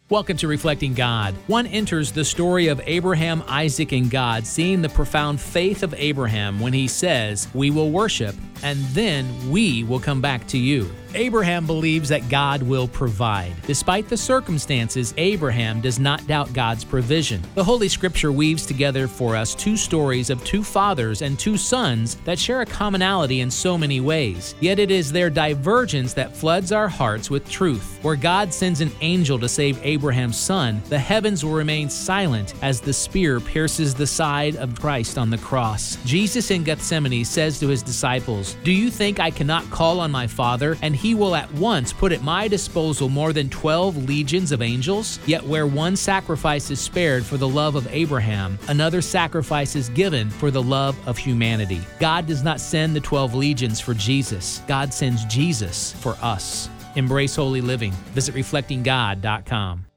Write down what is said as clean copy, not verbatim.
Welcome to Reflecting God. One enters the story of Abraham, Isaac, and God, seeing the profound faith of Abraham when he says, "We will worship, and then we will come back to you." Abraham believes that God will provide. Despite the circumstances, Abraham does not doubt God's provision. The Holy Scripture weaves together for us two stories of two fathers and two sons that share a commonality in so many ways. Yet it is their divergence that floods our hearts with truth. Where God sends an angel to save Abraham's son, the heavens will remain silent as the spear pierces the side of Christ on the cross. Jesus in Gethsemane says to his disciples, "Do you think I cannot call on my Father, and he will at once put at my disposal more than 12 legions of angels? Yet where one sacrifice is spared for the love of Abraham, another sacrifice is given for the love of humanity." God does not send the 12 legions for Jesus. God sends Jesus for us. Embrace holy living. Visit reflectinggod.com.